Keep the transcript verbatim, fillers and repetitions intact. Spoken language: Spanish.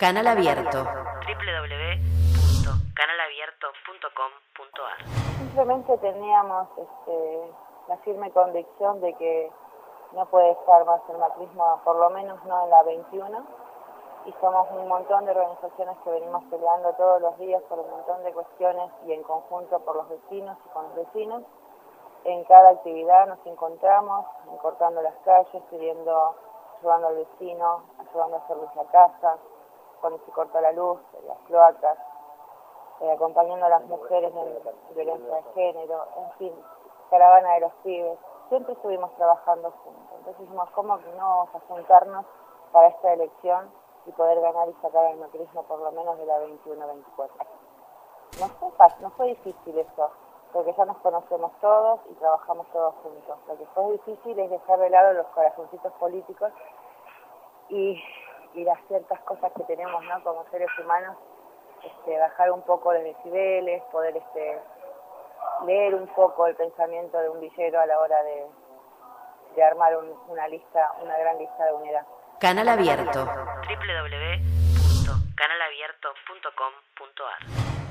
Canal Abierto. w w w punto canal abierto punto com punto a r. Simplemente teníamos este, la firme convicción de que no puede estar más el macrismo, por lo menos no en la veintiuno, y somos un montón de organizaciones que venimos peleando todos los días por un montón de cuestiones y en conjunto por los vecinos y con los vecinos. En cada actividad nos encontramos, en cortando las calles, pidiendo, ayudando al vecino, ayudando a hacer luz la casa, cuando se corta la luz, las cloacas, eh, acompañando a las mujeres en violencia de género, en fin, caravana de los pibes. Siempre estuvimos trabajando juntos. Entonces dijimos, ¿cómo que no vamos a juntarnos para esta elección y poder ganar y sacar al macrismo por lo menos de la veintiuno veinticuatro? No fue fácil, no fue difícil eso, porque ya nos conocemos todos y trabajamos todos juntos. Lo que fue difícil es dejar de lado los corazoncitos políticos y, y las ciertas cosas que tenemos, ¿no?, como seres humanos, este, bajar un poco los decibeles, poder este, leer un poco el pensamiento de un villero a la hora de, de armar un, una lista, una gran lista de unidad. Canal Abierto. w w w punto canal abierto punto com punto a r.